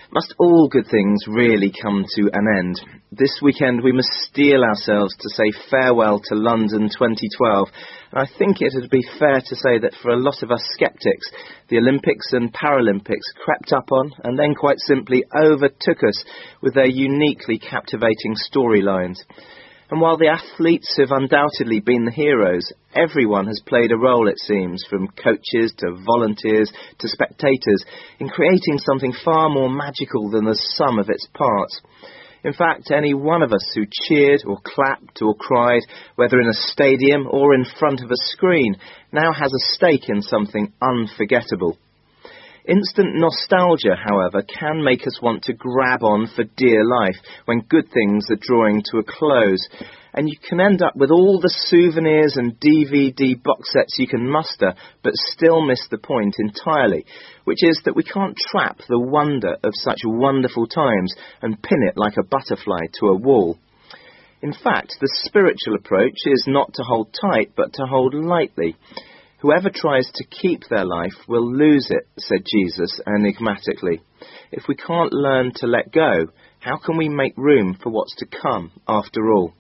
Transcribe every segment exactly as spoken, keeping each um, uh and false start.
Must all good things really come to an end? This weekend we must steel ourselves to say farewell to London twenty twelve. And I think it would be fair to say that for a lot of us sceptics, the Olympics and Paralympics crept up on and then quite simply overtook us with their uniquely captivating storylines. And while the athletes have undoubtedly been the heroes, everyone has played a role, it seems, from coaches to volunteers to spectators, in creating something far more magical than the sum of its parts. In fact, any one of us who cheered or clapped or cried, whether in a stadium or in front of a screen, now has a stake in something unforgettable. Instant nostalgia, however, can make us want to grab on for dear life when good things are drawing to a close, and you can end up with all the souvenirs and D V D box sets you can muster, but still miss the point entirely, which is that we can't trap the wonder of such wonderful times and pin it like a butterfly to a wall. In fact, the spiritual approach is not to hold tight, but to hold lightly. Whoever tries to keep their life will lose it, said Jesus enigmatically. If we can't learn to let go, how can we make room for what's to come after all?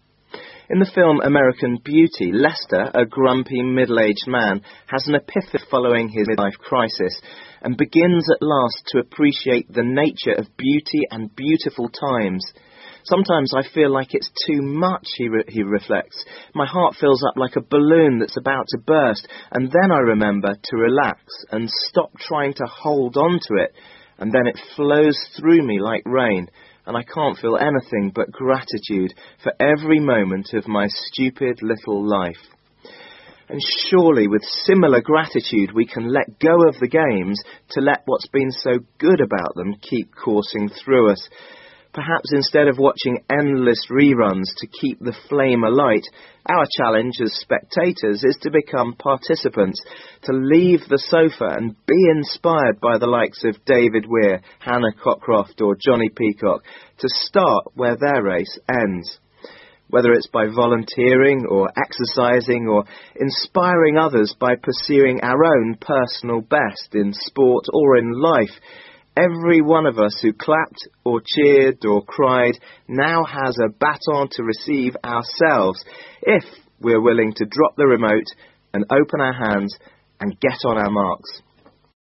In the film American Beauty, Lester, a grumpy middle-aged man, has an epiphany following his midlife crisis and begins at last to appreciate the nature of beauty and beautiful times. Sometimes I feel like it's too much, he, re- he reflects. My heart fills up like a balloon that's about to burst, and then I remember to relax and stop trying to hold on to it, and then it flows through me like rain, and I can't feel anything but gratitude for every moment of my stupid little life. And surely with similar gratitude we can let go of the games to let what's been so good about them keep coursing through us. Perhaps instead of watching endless reruns to keep the flame alight, our challenge as spectators is to become participants, to leave the sofa and be inspired by the likes of David Weir, Hannah Cockcroft or Johnny Peacock, to start where their race ends. Whether it's by volunteering or exercising or inspiring others by pursuing our own personal best in sport or in life, every one of us who clapped or cheered or cried now has a baton to receive ourselves if we're willing to drop the remote and open our hands and get on our marks.